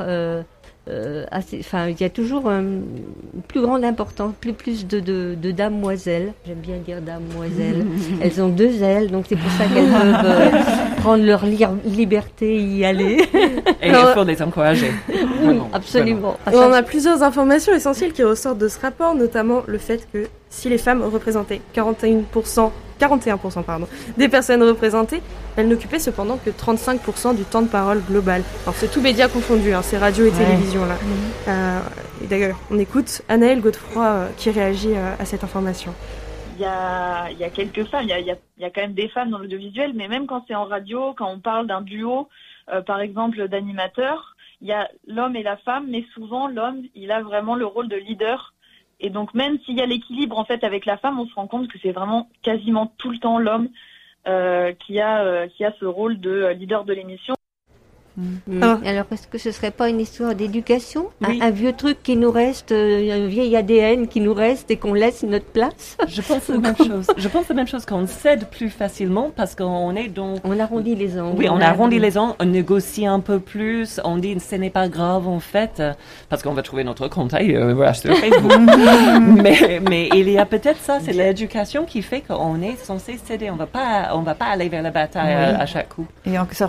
Il y a toujours une plus grande importance, plus de damoiselles. J'aime bien dire damoiselles. Elles ont 2 ailes, donc c'est pour ça qu'elles peuvent prendre leur liberté et y aller. Et il faut les encourager. Oui, absolument. On a plusieurs informations essentielles qui ressortent de ce rapport, notamment le fait que si les femmes représentaient 41% des personnes représentées, elles n'occupaient cependant que 35% du temps de parole global. Alors c'est tout média confondu, c'est radio et télévision là. Et d'ailleurs, on écoute Anaëlle Godefroy qui réagit à cette information. Il y a quelques femmes, il y a quand même des femmes dans l'audiovisuel, mais même quand c'est en radio, quand on parle d'un duo, par exemple d'animateurs, il y a l'homme et la femme, mais souvent l'homme, il a vraiment le rôle de leader. Et donc même s'il y a l'équilibre en fait avec la femme, on se rend compte que c'est vraiment quasiment tout le temps l'homme qui a ce rôle de leader de l'émission. Alors, est-ce que ce serait pas une histoire d'éducation, un vieux truc qui nous reste, un vieil ADN qui nous reste et qu'on laisse notre place? Je pense la même chose. Je pense la même chose qu'on cède plus facilement parce qu'on est donc... On arrondit les angles. Oui, on arrondit les angles, on négocie un peu plus, on dit ce n'est pas grave en fait, parce qu'on va trouver notre compte sur Facebook. mais il y a peut-être ça, c'est l'éducation qui fait qu'on est censé céder. On va pas aller vers la bataille à chaque coup. Et ça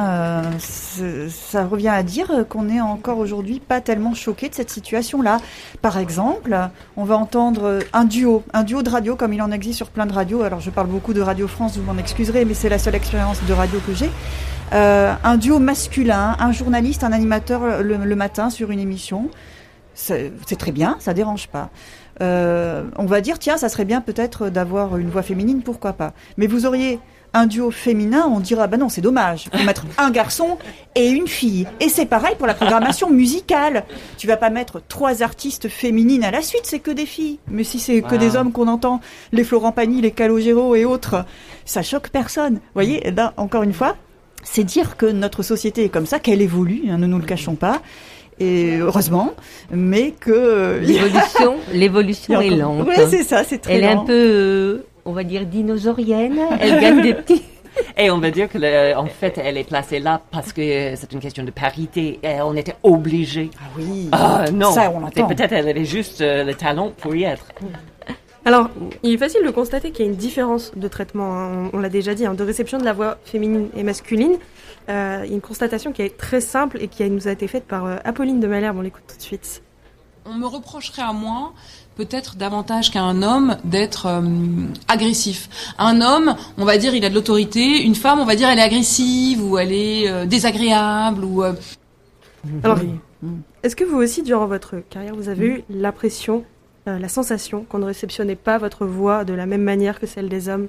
revient à dire qu'on n'est encore aujourd'hui pas tellement choqué de cette situation-là. Par exemple, on va entendre un duo de radio comme il en existe sur plein de radios. Alors je parle beaucoup de Radio France, vous m'en excuserez, mais c'est la seule expérience de radio que j'ai. Un duo masculin, un journaliste, un animateur le matin sur une émission. C'est très bien, ça dérange pas. On va dire, tiens, ça serait bien peut-être d'avoir une voix féminine, pourquoi pas. Mais vous auriez un duo féminin, on dira, non, c'est dommage. Il faut mettre un garçon et une fille. Et c'est pareil pour la programmation musicale. Tu vas pas mettre 3 artistes féminines à la suite, c'est que des filles. Mais si c'est que des hommes qu'on entend, les Florent Pagny, les Calogero et autres, ça choque personne. Vous voyez, et là, encore une fois, c'est dire que notre société est comme ça, qu'elle évolue, ne nous le cachons pas. Et heureusement, mais que... L'évolution est lente. Oui, c'est ça, c'est très lent. Elle est un peu... on va dire dinosaurienne, elle gagne des petits... Et on va dire que en fait, elle est placée là parce que c'est une question de parité. Et on était obligés. Ah oui. Non. Ça, on l'entend. Peut-être elle avait juste le talent pour y être. Alors, il est facile de constater qu'il y a une différence de traitement, on l'a déjà dit, de réception de la voix féminine et masculine. Une constatation qui est très simple et qui nous a été faite par Apolline de Malherbe. On l'écoute tout de suite. On me reprocherait à moi, peut-être davantage qu'à un homme, d'être agressif. Un homme, on va dire, il a de l'autorité. Une femme, on va dire, elle est agressive ou elle est désagréable. Alors, est-ce que vous aussi, durant votre carrière, vous avez eu l'impression, la sensation qu'on ne réceptionnait pas votre voix de la même manière que celle des hommes ?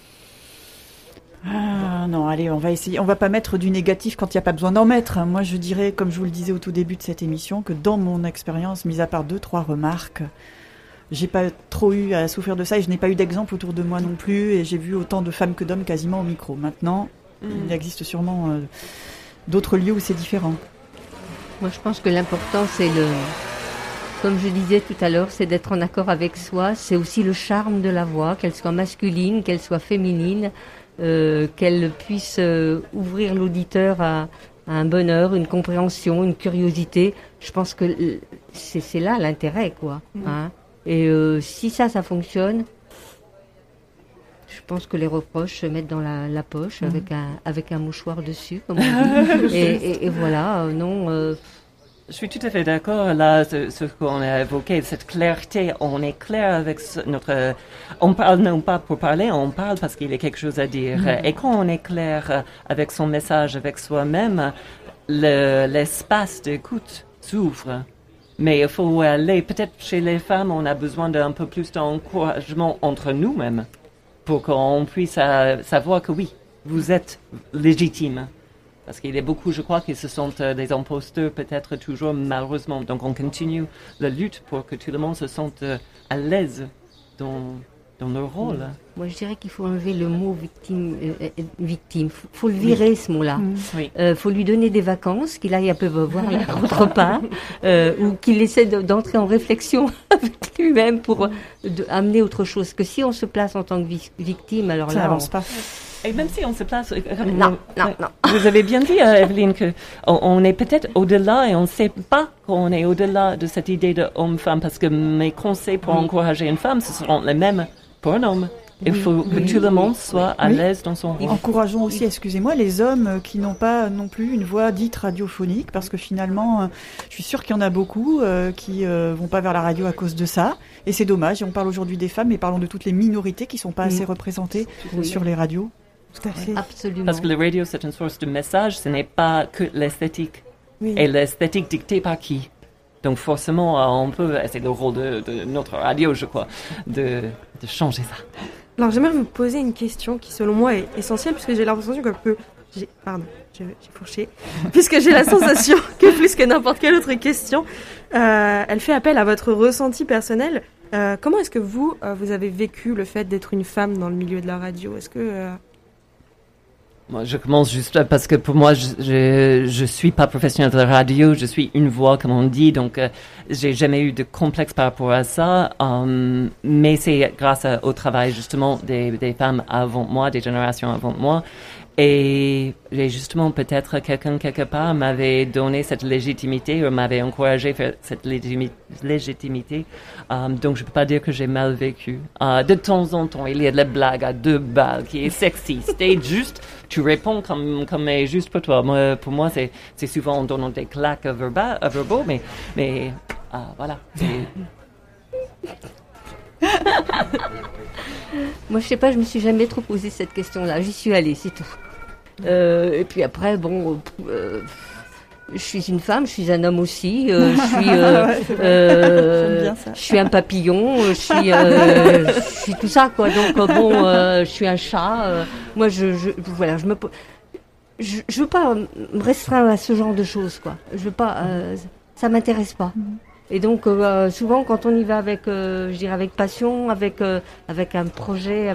Non, allez, on va essayer. On va pas mettre du négatif quand il n'y a pas besoin d'en mettre. Moi, je dirais, comme je vous le disais au tout début de cette émission, que dans mon expérience, mis à part 2-3 remarques, j'ai pas trop eu à souffrir de ça et je n'ai pas eu d'exemple autour de moi non plus et j'ai vu autant de femmes que d'hommes quasiment au micro. Maintenant, il existe sûrement d'autres lieux où c'est différent. Moi, je pense que l'important, c'est comme je disais tout à l'heure, c'est d'être en accord avec soi. C'est aussi le charme de la voix, qu'elle soit masculine, qu'elle soit féminine. Qu'elle puisse ouvrir l'auditeur à un bonheur, une compréhension, une curiosité. Je pense que c'est là l'intérêt, quoi. Et si ça fonctionne, je pense que les reproches se mettent dans la poche avec un mouchoir dessus, comme on dit. et voilà, Je suis tout à fait d'accord. Là, ce qu'on a évoqué, cette clarté, on est clair avec notre... On parle non pas pour parler, on parle parce qu'il y a quelque chose à dire. Et quand on est clair avec son message, avec soi-même, l'espace d'écoute s'ouvre. Mais il faut aller... Peut-être chez les femmes, on a besoin d'un peu plus d'encouragement entre nous-mêmes pour qu'on puisse savoir que oui, vous êtes légitime. Parce qu'il y a beaucoup, je crois, qui se sentent des imposteurs peut-être toujours malheureusement. Donc on continue la lutte pour que tout le monde se sente à l'aise dans leur rôle. Moi, je dirais qu'il faut enlever le mot victime. Faut le virer, ce mot-là. Oui. Faut lui donner des vacances, qu'il aille un peu voir l'air autre part, ou qu'il essaie d'entrer en réflexion avec lui-même pour amener autre chose. Que si on se place en tant que victime, alors ça là, n'avance pas. Et même si on se place... Non. Vous avez bien dit, Evelyne, qu'on est peut-être au-delà et on ne sait pas qu'on est au-delà de cette idée de homme-femme, parce que mes conseils pour encourager une femme, ce seront les mêmes pour un homme. Il faut que tout le monde soit à l'aise dans son rôle. Encourageons aussi, excusez-moi, les hommes qui n'ont pas non plus une voix dite radiophonique, parce que finalement, je suis sûre qu'il y en a beaucoup qui vont pas vers la radio à cause de ça, et c'est dommage. Et on parle aujourd'hui des femmes, mais parlons de toutes les minorités qui sont pas assez représentées sur les radios. Tout à fait. Absolument. Parce que la radio, c'est une source de message, ce n'est pas que l'esthétique. Oui. Et l'esthétique dictée par qui? Donc forcément, on peut, c'est le rôle de notre radio, je crois, de changer ça. Alors j'aimerais vous poser une question qui selon moi est essentielle, puisque j'ai l'impression que j'ai fourché, puisque j'ai la sensation que plus que n'importe quelle autre question, elle fait appel à votre ressenti personnel. Comment est-ce que vous avez vécu le fait d'être une femme dans le milieu de la radio? Est-ce que Moi, je commence juste parce que pour moi, je suis pas professionnelle de la radio, je suis une voix, comme on dit, donc j'ai jamais eu de complexe par rapport à ça. Mais c'est grâce au travail justement des femmes avant moi, des générations avant moi. Et j'ai justement peut-être quelqu'un quelque part m'avait donné cette légitimité ou m'avait encouragé à faire cette légitimité. Donc je peux pas dire que j'ai mal vécu. De temps en temps, il y a de la blague à 2 balles qui est sexiste et juste tu réponds comme est juste pour toi. Moi, pour moi, c'est souvent en donnant des claques verbaux, mais voilà. Moi, je sais pas, je me suis jamais trop posé cette question-là. J'y suis allée, c'est tout. Et puis après, bon, je suis une femme, je suis un homme aussi. Je suis un papillon, je suis tout ça, quoi. Donc bon, je suis un chat. Moi, je veux pas me restreindre à ce genre de choses, quoi. Je veux pas, ça m'intéresse pas. Et donc souvent quand on y va avec, je dirais avec passion, avec un projet,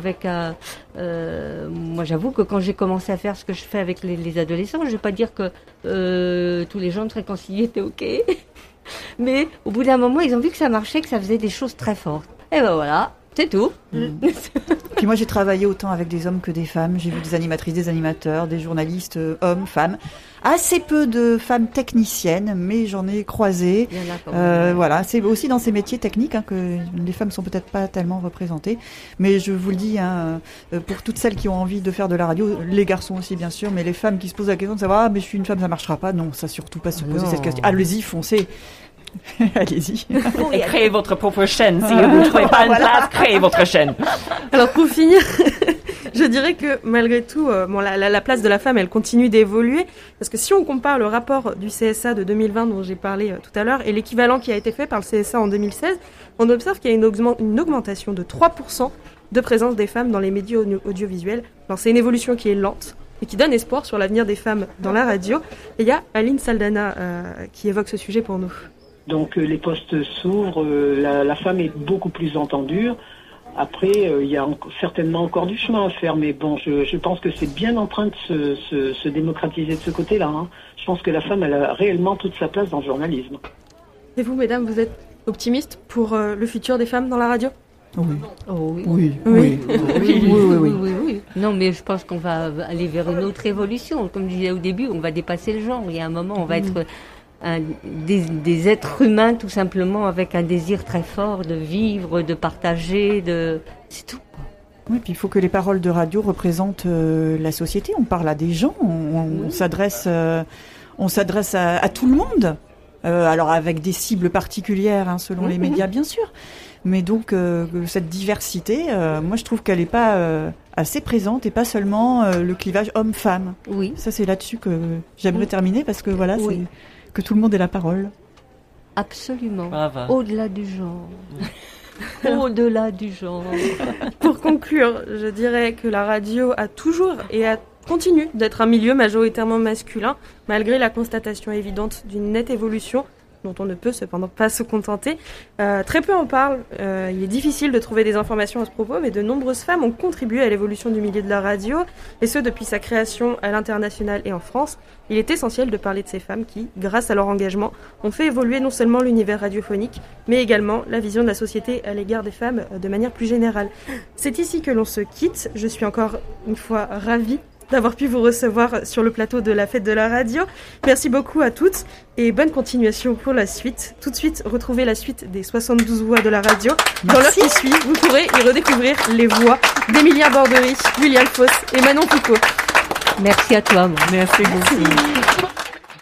moi j'avoue que quand j'ai commencé à faire ce que je fais avec les adolescents, je vais pas dire que tous les gens de Fréquencilier étaient ok, mais au bout d'un moment ils ont vu que ça marchait, que ça faisait des choses très fortes. Et ben voilà, c'est tout. Puis moi j'ai travaillé autant avec des hommes que des femmes, j'ai vu des animatrices, des animateurs, des journalistes, hommes, femmes. Assez peu de femmes techniciennes, mais j'en ai croisé. Voilà, c'est aussi dans ces métiers techniques que les femmes sont peut-être pas tellement représentées. Mais je vous le dis, pour toutes celles qui ont envie de faire de la radio, les garçons aussi bien sûr, mais les femmes qui se posent la question de savoir mais je suis une femme, ça marchera pas. Non, ça surtout pas se poser cette question. Allez-y, foncez. Allez-y. Et créez votre propre chaîne. Si vous ne trouvez pas une place, créez votre chaîne. Alors pour finir, je dirais que malgré tout, la place de la femme, elle continue d'évoluer. Parce que si on compare le rapport du CSA de 2020 dont j'ai parlé tout à l'heure et l'équivalent qui a été fait par le CSA en 2016, on observe qu'il y a une augmentation de 3% de présence des femmes dans les médias audiovisuels. Alors c'est une évolution qui est lente et qui donne espoir sur l'avenir des femmes dans la radio. Et il y a Aline Saldana qui évoque ce sujet pour nous. Donc les postes s'ouvrent, la femme est beaucoup plus entendue. Après, il y a certainement encore du chemin à faire, mais bon, je pense que c'est bien en train de se démocratiser de ce côté-là. Je pense que la femme, elle a réellement toute sa place dans le journalisme. Et vous, mesdames, vous êtes optimistes pour le futur des femmes dans la radio ? Oui. Oh, oui. Oui. Oui. Oui. Oui. Non, mais je pense qu'on va aller vers une autre évolution. Comme je disais au début, on va dépasser le genre. Il y a un moment, on va être des êtres humains tout simplement avec un désir très fort de vivre, de partager, c'est tout. Oui, puis il faut que les paroles de radio représentent la société. On parle à des gens, on s'adresse à tout le monde. Alors avec des cibles particulières selon les médias bien sûr. Mais donc cette diversité, moi je trouve qu'elle n'est pas assez présente et pas seulement le clivage homme-femme. Oui. Ça c'est là-dessus que j'aimerais terminer parce que voilà, c'est que tout le monde ait la parole. Absolument. Bravo. Au-delà du genre. Au-delà du genre. Pour conclure, je dirais que la radio a toujours et a continue d'être un milieu majoritairement masculin, malgré la constatation évidente d'une nette évolution dont on ne peut cependant pas se contenter. Très peu en parlent, il est difficile de trouver des informations à ce propos, mais de nombreuses femmes ont contribué à l'évolution du milieu de la radio, et ce depuis sa création à l'international et en France. Il est essentiel de parler de ces femmes qui, grâce à leur engagement, ont fait évoluer non seulement l'univers radiophonique, mais également la vision de la société à l'égard des femmes de manière plus générale. C'est ici que l'on se quitte. Je suis encore une fois ravie d'avoir pu vous recevoir sur le plateau de la fête de la radio. Merci beaucoup à toutes et bonne continuation pour la suite. Tout de suite, retrouvez la suite des 72 voix de la radio. Dans l'heure qui suit, vous pourrez y redécouvrir les voix d'Emilia Bordery, Julia Foss et Manon Picot. Merci à toi. Merci beaucoup.